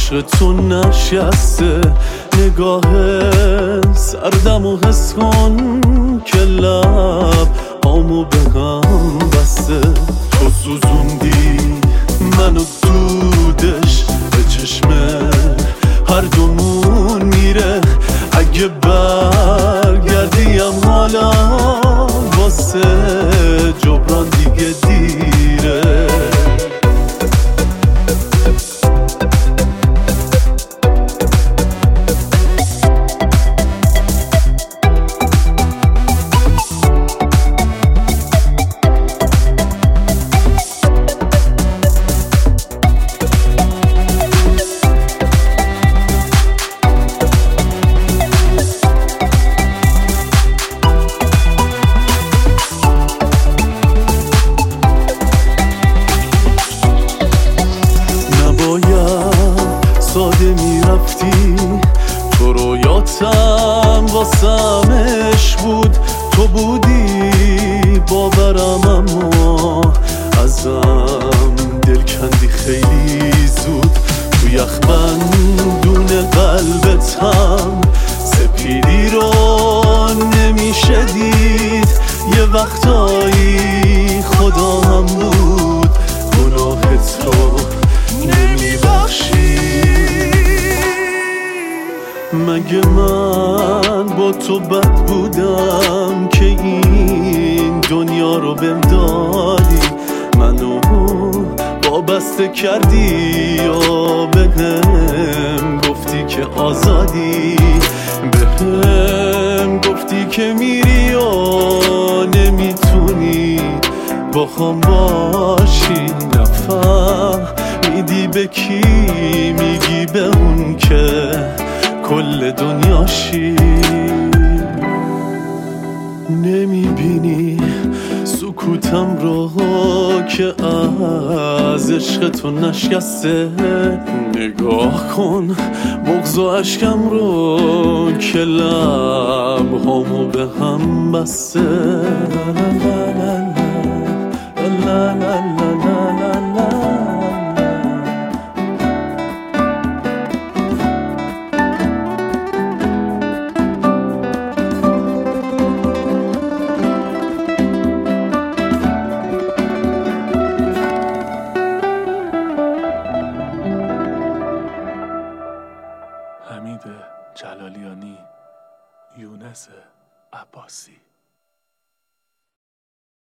عشق تو نشسته. نگاه سردم و حس کن که لب هامو به هم بسته. تو سوزوندی منو دودش به چشم هر دومون میره. اگه برگردیم حالا واسه جبران دیگه دیره. ساده میرفتی تو رویاتم واسمش بود. تو بودی باورم اما ازم دل کندی خیلی زود. تو یخبندون قلبت هم سپیدی رو نمیشه دید. یه وقتایی خدا هم بود گناهت رو نمیبخشی. مگه من با تو بد بودم که این دنیا رو بهم دادی؟ منو وابسته کردی یا بهم گفتی که آزادی؟ بهم گفتی که میری و نمیتونی با خام باشی. نفهمیدی به کی میگی؟ به اون که کل دنیاشی. نمیبینی سکوتم رو که از عشق تو نشکسته؟ نگاه کن بغض و عشقم رو که لب هامو به هم بسته. حمید جلالیانی، یونس عباسی.